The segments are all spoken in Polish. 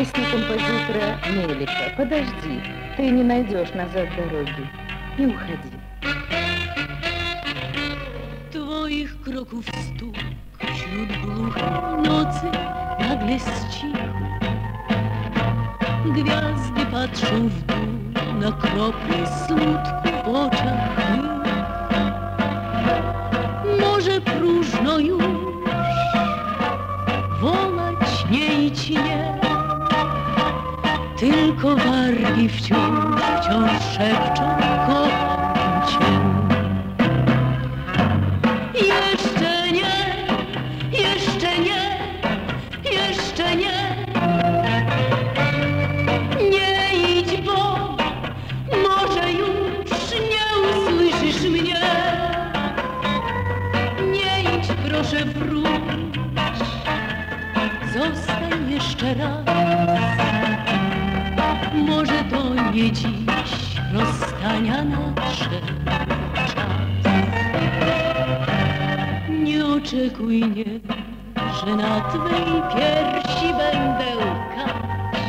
Песни композитора Мелика. Подожди, ты не найдешь назад дороги. Не уходи. Twoich kroków stóp wśród głuchej nocy nagle zcichł. Gwiazdy patrzą w dół na krople smutku w oczach mych. Może próżno już wołać nie idź nie, tylko wargi wciąż szepczą kocham cię. Jeszcze nie, jeszcze nie, jeszcze nie. Nie idź, bo może już nie usłyszysz mnie. Nie idź, proszę wróć, zostań jeszcze raz. Może to nie dziś rozstania nadszedł czas. Nie oczekuj, nie, że na twej piersi będę łkać.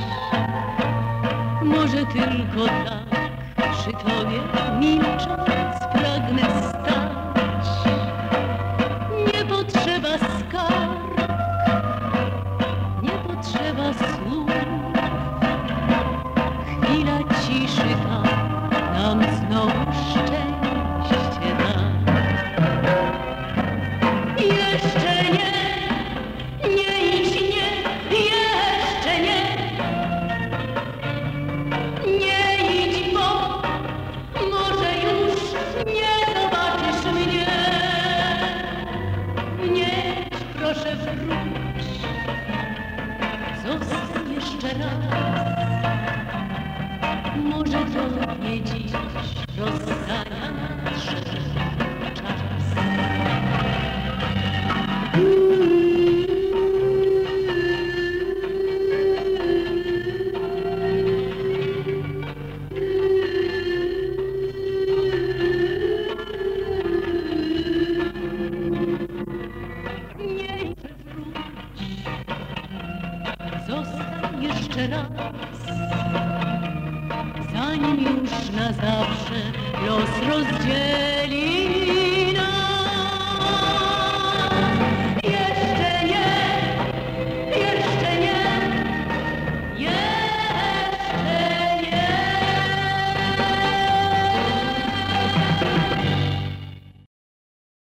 Może tylko tak przy tobie milcząc pragnę stać. Nie potrzeba skarg, nie potrzeba słów. Chwila ciszy ta nam znowu szczęście da. Jeszcze nie, nie idź nie, jeszcze nie. Nie idź, bo może już nie zobaczysz mnie. Nie idź, proszę wróć, zostań jeszcze raz. Może to nie dziś rozstania nadszedł czas. Nie wróć, zostań jeszcze raz, zanim już na zawsze los rozdzieli.